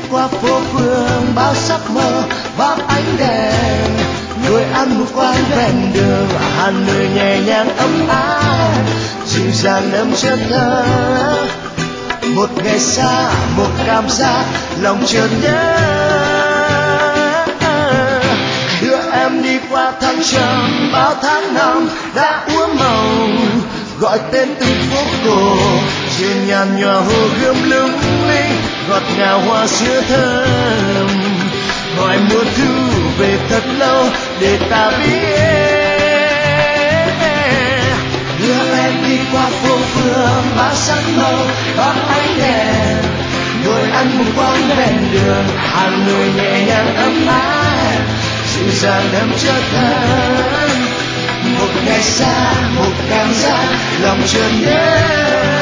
qua phố phường bao sắc mơ bao ánh đèn, người ăn một quán ven đường Hà Nội nhẹ nhàng ấm áp dịu dàng đậm chất thơ. Một ngày xa một cảm giác lòng chợt nhớ, đưa em đi qua thăng trầm bao tháng năm đã úa màu, gọi tên từng phố cổ trên nhàn nhòa hồ gươm lung linh ngọt ngào hoa sữa thơm. Gọi mùa thu về thật lâu để ta biết, đưa em đi qua phố phường bao sắc màu bao ánh đèn, ngồi ăn một quán ven đường Hà Nội nhẹ nhàng ấm áp dịu dàng đậm chất thơ. Một ngày xa một cảm giác lòng chợt nhớ,